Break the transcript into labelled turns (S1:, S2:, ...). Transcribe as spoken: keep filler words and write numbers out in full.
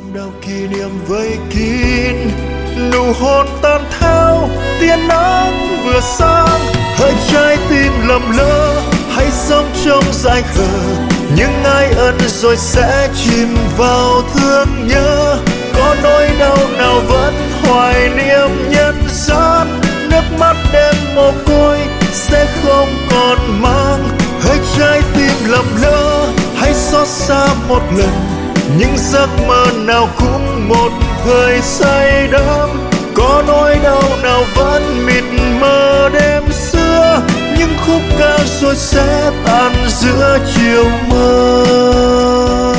S1: đau kỷ niệm vây kín, nụ hôn tan theo tia nắng vừa sáng, hơi trái tim lầm lỡ hay sống trong dại khờ, nhưng ai ân rồi sẽ chìm vào thương nhớ. Có nỗi đau nào vẫn hoài niệm nhân gian, nước mắt đêm mồ côi sẽ không còn mang. Hơi trái tim lầm lỡ hay xót xa một lần, những giấc mơ nào cũng một thời say đắm. Có nỗi đau nào vẫn mịt mờ đêm xưa, những khúc ca rồi sẽ tan giữa chiều mơ.